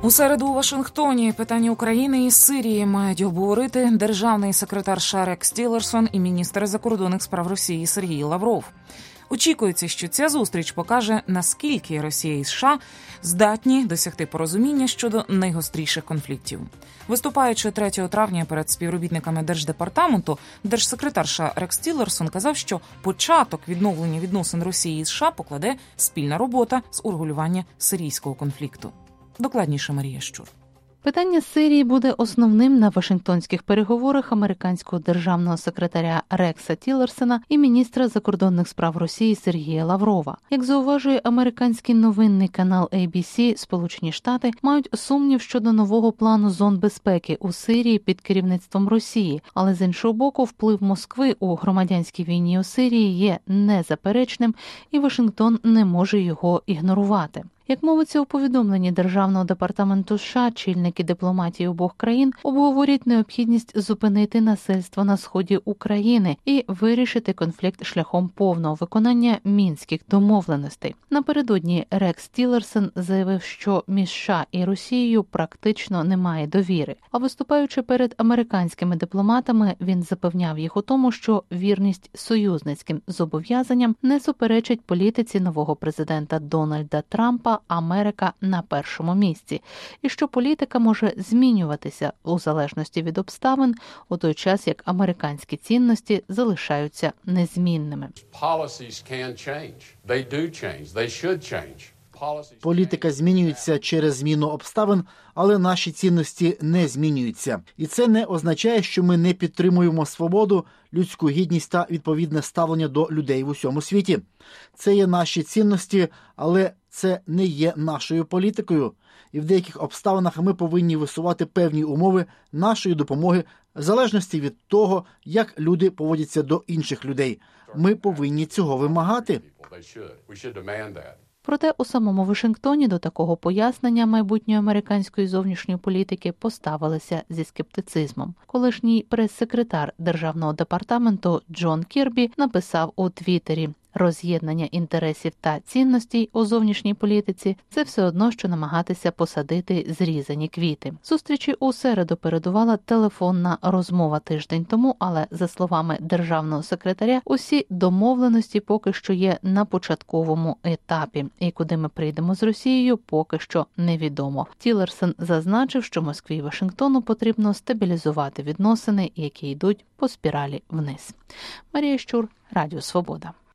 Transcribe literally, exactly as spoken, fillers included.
У середу у Вашингтоні питання України і Сирії мають обговорити державний секретар США Рекс Тіллерсон і міністр закордонних справ Росії Сергій Лавров. Очікується, що ця зустріч покаже, наскільки Росія і США здатні досягти порозуміння щодо найгостріших конфліктів. Виступаючи третього травня перед співробітниками Держдепартаменту, держсекретар США Рекс Тіллерсон казав, що початок відновлення відносин Росії і США покладе спільна робота з урегулювання сирійського конфлікту. Докладніше Марія Щур. Питання Сирії буде основним на Вашингтонських переговорах американського державного секретаря Рекса Тіллерсона і міністра закордонних справ Росії Сергія Лаврова. Як зауважує американський новинний канал ей бі сі, Сполучені Штати мають сумнів щодо нового плану зон безпеки у Сирії під керівництвом Росії, але з іншого боку вплив Москви у громадянській війні у Сирії є незаперечним, і Вашингтон не може його ігнорувати. Як мовиться у повідомленні Державного департаменту США, чільники дипломатії обох країн обговорять необхідність зупинити насильство на сході України і вирішити конфлікт шляхом повного виконання мінських домовленостей. Напередодні Рекс Тіллерсон заявив, що між США і Росією практично немає довіри. А виступаючи перед американськими дипломатами, він запевняв їх у тому, що вірність союзницьким зобов'язанням не суперечить політиці нового президента Дональда Трампа «Америка на першому місці», і що політика може змінюватися у залежності від обставин, у той час як американські цінності залишаються незмінними. Політика змінюється через зміну обставин, але наші цінності не змінюються. І це не означає, що ми не підтримуємо свободу, людську гідність та відповідне ставлення до людей в усьому світі. Це є наші цінності, але це не є нашою політикою. І в деяких обставинах ми повинні висувати певні умови нашої допомоги в залежності від того, як люди поводяться до інших людей. Ми повинні цього вимагати. Проте у самому Вашингтоні до такого пояснення майбутньої американської зовнішньої політики поставилися зі скептицизмом. Колишній прес-секретар Державного департаменту Джон Кірбі написав у Твіттері: «Роз'єднання інтересів та цінностей у зовнішній політиці – це все одно, що намагатися посадити зрізані квіти». Зустрічі у середу передувала телефонна розмова тиждень тому, але, за словами державного секретаря, усі домовленості поки що є на початковому етапі. І куди ми прийдемо з Росією, поки що невідомо. Тіллерсон зазначив, що Москві і Вашингтону потрібно стабілізувати відносини, які йдуть по спіралі вниз. Марія Щур, Радіо Свобода.